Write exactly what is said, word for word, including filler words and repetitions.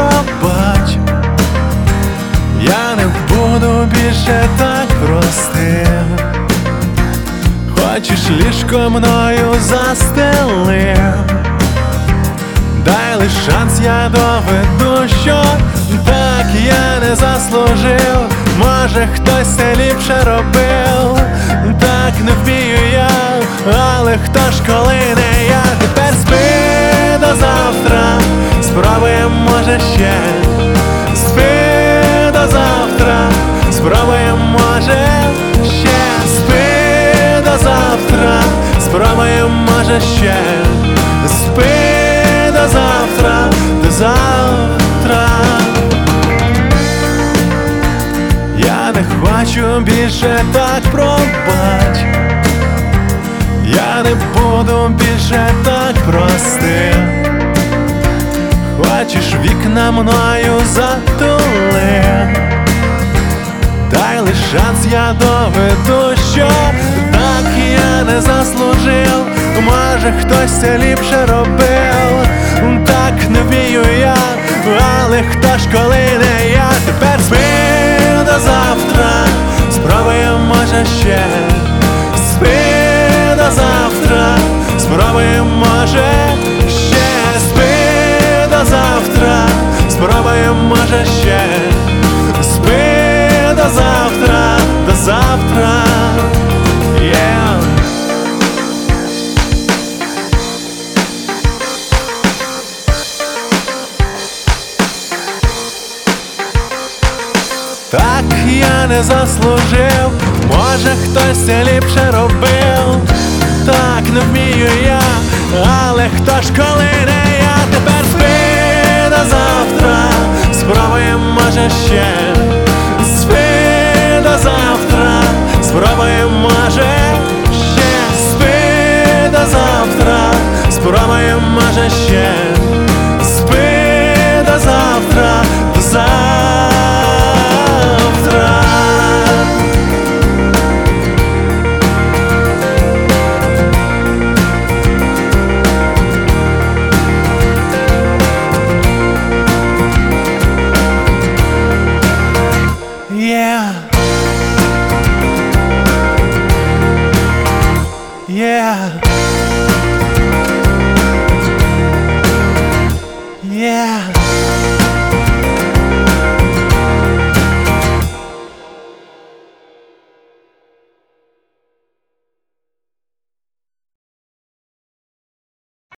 пробач, я не буду більше так простим. Хочеш ліжко мною застели, дай лиш шанс, я доведу, що так я не заслужив. Може хтось це ліпше робив, так не вмію я, але хто ж коли не я. Тепер спи до завтра, спробуємо, може ще. Спи до завтра, спробуємо, може ще. Спи до завтра, спробуємо, може ще. Спи до завтра, до завтра. Я не хочу більше так, пробач, я не буду більше так простим. Хочеш вікна мною затули, дай лиш шанс, я доведу, що так я не заслужив. Може хтось це ліпше робив, так не вмію я, але хто ж коли не я. Тепер спи до завтра, спробуємо, може ще. Спи до завтра, спробуємо, може ще. Спи до завтра, спробуємо, може ще. Спи до завтра, до завтра. Yeah. Так я не заслужив, може хтось це ліпше робив, так не вмію я, але хто ж коли не я. Тепер спи до завтра, спробуємо, може ще. Спи до завтра, спробуємо, може ще. Спи до завтра, спробуємо, може ще. Спи до завтра, до завтра. Yeah. Yeah.